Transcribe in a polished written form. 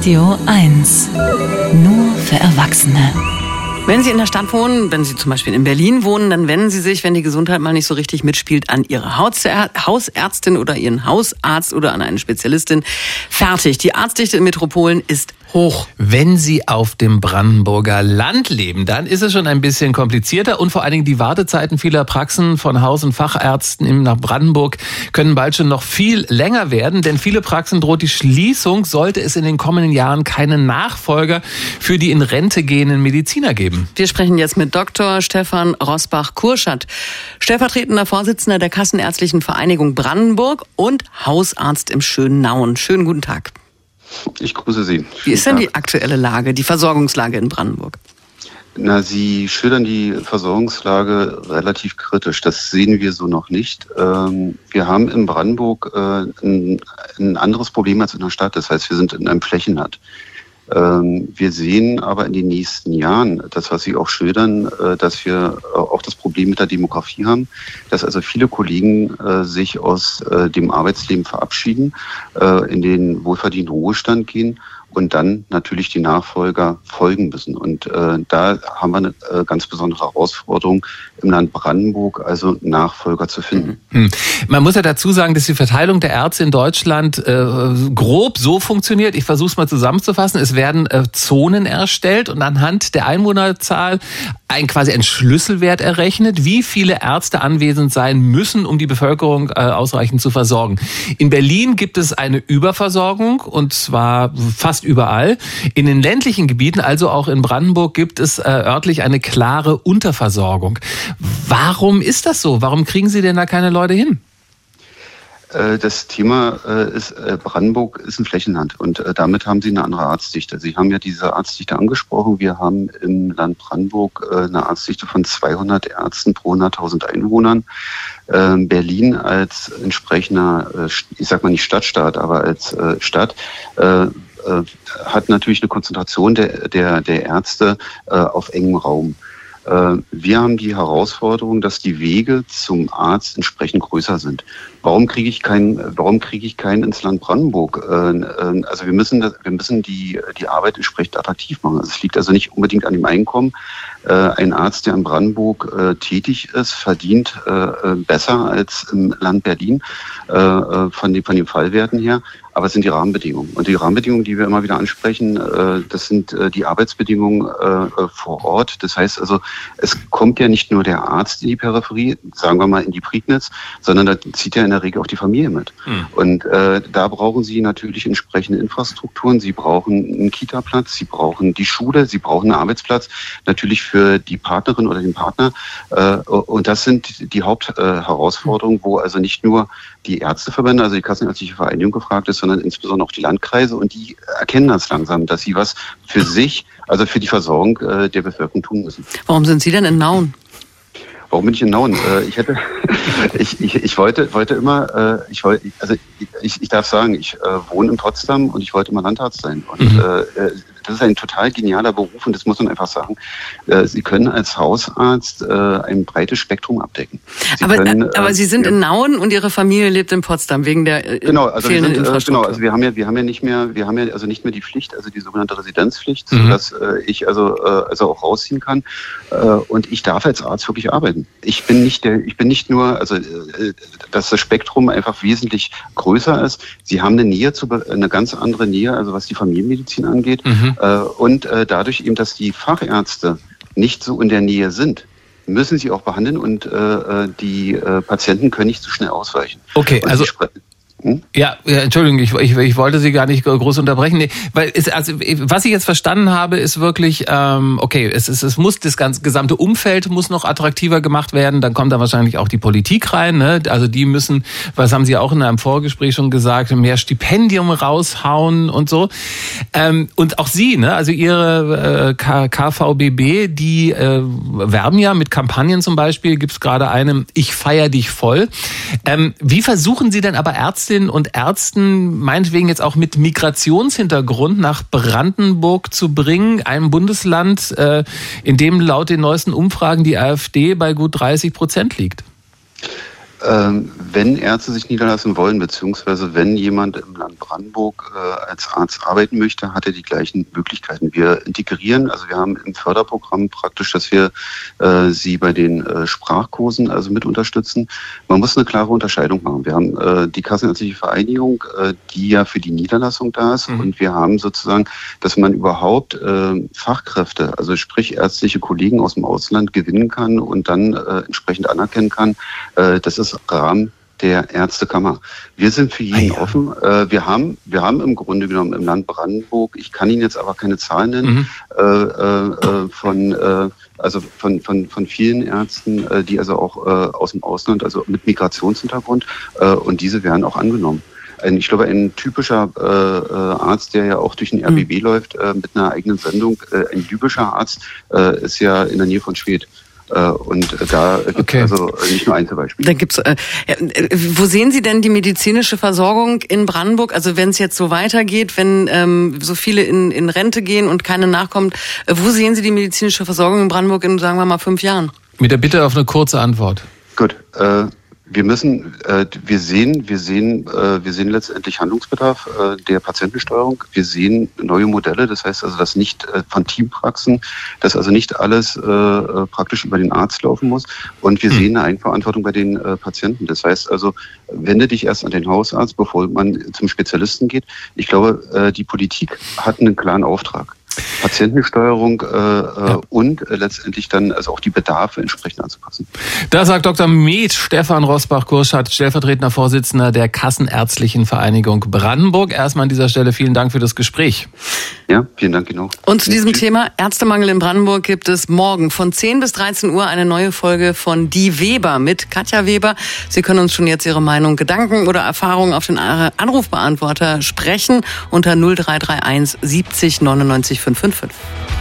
Radio 1. Nur für Erwachsene. Wenn Sie in der Stadt wohnen, wenn Sie zum Beispiel in Berlin wohnen, dann wenden Sie sich, wenn die Gesundheit mal nicht so richtig mitspielt, an Ihre Hausärztin oder Ihren Hausarzt oder an eine Spezialistin. Fertig. Die Arztdichte in Metropolen ist hoch. Wenn Sie auf dem Brandenburger Land leben, dann ist es schon ein bisschen komplizierter und vor allen Dingen die Wartezeiten vieler Praxen von Haus- und Fachärzten nach Brandenburg können bald schon noch viel länger werden, denn viele Praxen droht die Schließung, sollte es in den kommenden Jahren keine Nachfolger für die in Rente gehenden Mediziner geben. Wir sprechen jetzt mit Dr. Stefan Rosbach-Kurschat, stellvertretender Vorsitzender der Kassenärztlichen Vereinigung Brandenburg und Hausarzt im schönen Nauen. Schönen guten Tag. Ich grüße Sie. Wie ist denn die aktuelle Lage, die Versorgungslage in Brandenburg? Sie schildern die Versorgungslage relativ kritisch. Das sehen wir so noch nicht. Wir haben in Brandenburg ein anderes Problem als in der Stadt. Das heißt, wir sind in einem Flächenland. Wir sehen aber in den nächsten Jahren, das, was Sie auch schildern, dass wir auch das Problem mit der Demografie haben, dass also viele Kollegen sich aus dem Arbeitsleben verabschieden, in den wohlverdienten Ruhestand gehen und dann natürlich die Nachfolger folgen müssen. Und da haben wir eine ganz besondere Herausforderung im Land Brandenburg, also Nachfolger zu finden. Man muss ja dazu sagen, dass die Verteilung der Ärzte in Deutschland grob so funktioniert. Ich versuche es mal zusammenzufassen. Es werden Zonen erstellt und anhand der Einwohnerzahl quasi ein Schlüsselwert errechnet, wie viele Ärzte anwesend sein müssen, um die Bevölkerung ausreichend zu versorgen. In Berlin gibt es eine Überversorgung und zwar fast überall. In den ländlichen Gebieten, also auch in Brandenburg, gibt es örtlich eine klare Unterversorgung. Warum ist das so? Warum kriegen Sie denn da keine Leute hin? Das Thema ist, Brandenburg ist ein Flächenland und damit haben Sie eine andere Arztdichte. Sie haben ja diese Arztdichte angesprochen. Wir haben im Land Brandenburg eine Arztdichte von 200 Ärzten pro 100.000 Einwohnern. Berlin als entsprechender, ich sag mal nicht Stadtstaat, aber als Stadt, hat natürlich eine Konzentration der Ärzte auf engem Raum. Wir haben die Herausforderung, dass die Wege zum Arzt entsprechend größer sind. Warum kriege ich keinen ins Land Brandenburg? Also wir müssen die Arbeit entsprechend attraktiv machen. Also es liegt also nicht unbedingt an dem Einkommen. Ein Arzt, der in Brandenburg tätig ist, verdient besser als im Land Berlin von den Fallwerten her. Aber es sind die Rahmenbedingungen. Und die Rahmenbedingungen, die wir immer wieder ansprechen, das sind die Arbeitsbedingungen vor Ort. Das heißt also, es kommt ja nicht nur der Arzt in die Peripherie, sagen wir mal in die Prignitz, sondern da zieht ja in der Regel auch die Familie mit. Und da brauchen Sie natürlich entsprechende Infrastrukturen. Sie brauchen einen Kita-Platz, Sie brauchen die Schule, Sie brauchen einen Arbeitsplatz, natürlich für die Partnerin oder den Partner. Und das sind die Hauptherausforderungen, wo also nicht nur die Ärzteverbände, also die Kassenärztliche Vereinigung gefragt ist, sondern insbesondere auch die Landkreise. Und die erkennen das langsam, dass sie was für sich, also für die Versorgung der Bevölkerung tun müssen. Warum sind Sie denn in Nauen? Warum bin ich in Nauen? Ich wollte immer, ich darf sagen, ich wohne in Potsdam und ich wollte immer Landarzt sein. Und das ist ein total genialer Beruf und das muss man einfach sagen. Sie können als Hausarzt ein breites Spektrum abdecken. Aber Sie sind in Nauen und Ihre Familie lebt in Potsdam wegen der fehlenden Infrastruktur. Genau, also wir haben ja nicht mehr die Pflicht, also die sogenannte Residenzpflicht, sodass ich also auch rausziehen kann. Und ich darf als Arzt wirklich arbeiten. Ich bin nicht nur, dass das Spektrum einfach wesentlich größer ist. Sie haben eine ganz andere Nähe, also was die Familienmedizin angeht. Und dadurch eben, dass die Fachärzte nicht so in der Nähe sind, müssen sie auch behandeln und die Patienten können nicht so schnell ausweichen. Okay, also Ja, Entschuldigung, ich wollte Sie gar nicht groß unterbrechen. Nee, weil was ich jetzt verstanden habe, ist wirklich, es muss das gesamte Umfeld muss noch attraktiver gemacht werden. Dann kommt da wahrscheinlich auch die Politik rein. Ne? Also die müssen, was haben Sie auch in einem Vorgespräch schon gesagt, mehr Stipendium raushauen und so. Und auch Sie, ne? Also Ihre KVBB, die werben ja mit Kampagnen zum Beispiel. Gibt es gerade eine, ich feier dich voll. Wie versuchen Sie denn aber Ärztinnen und Ärzten, meinetwegen jetzt auch mit Migrationshintergrund, nach Brandenburg zu bringen, einem Bundesland, in dem laut den neuesten Umfragen die AfD bei gut 30% liegt? Wenn Ärzte sich niederlassen wollen, beziehungsweise wenn jemand im Land Brandenburg als Arzt arbeiten möchte, hat er die gleichen Möglichkeiten. Wir integrieren, also wir haben im Förderprogramm praktisch, dass wir sie bei den Sprachkursen also mit unterstützen. Man muss eine klare Unterscheidung machen. Wir haben die Kassenärztliche Vereinigung, die ja für die Niederlassung da ist, und wir haben sozusagen, dass man überhaupt Fachkräfte, also sprich ärztliche Kollegen aus dem Ausland gewinnen kann und dann entsprechend anerkennen kann. Das ist Rahmen der Ärztekammer. Wir sind für jeden offen. Wir haben im Grunde genommen im Land Brandenburg, ich kann Ihnen jetzt aber keine Zahlen nennen, von vielen Ärzten, die also auch aus dem Ausland, also mit Migrationshintergrund, und diese werden auch angenommen. Ich glaube, ein typischer Arzt, der ja auch durch den RBB läuft, mit einer eigenen Sendung, ein libyscher Arzt, ist ja in der Nähe von Schwedt. Und da gibt es also nicht nur Einzelbeispiele. Da gibt's, wo sehen Sie denn die medizinische Versorgung in Brandenburg? Also wenn es jetzt so weitergeht, wenn so viele in Rente gehen und keine nachkommt, wo sehen Sie die medizinische Versorgung in Brandenburg in, sagen wir mal, 5 Jahren? Mit der Bitte auf eine kurze Antwort. Gut. Wir sehen letztendlich Handlungsbedarf der Patientensteuerung. Wir sehen neue Modelle, das heißt also, dass nicht von Teampraxen, dass also nicht alles praktisch über den Arzt laufen muss. Und wir sehen eine Eigenverantwortung bei den Patienten. Das heißt also, wende dich erst an den Hausarzt, bevor man zum Spezialisten geht. Ich glaube, die Politik hat einen klaren Auftrag. Patientensteuerung und letztendlich dann also auch die Bedarfe entsprechend anzupassen. Da sagt Dr. Med Stefan Rosbach-Kurschat, stellvertretender Vorsitzender der Kassenärztlichen Vereinigung Brandenburg. Erstmal an dieser Stelle vielen Dank für das Gespräch. Ja, vielen Dank Ihnen auch. Und zu diesem Thema Ärztemangel in Brandenburg gibt es morgen von 10 bis 13 Uhr eine neue Folge von Die Weber mit Katja Weber. Sie können uns schon jetzt Ihre Meinung, Gedanken oder Erfahrungen auf den Anrufbeantworter sprechen unter 0331 70 99 555.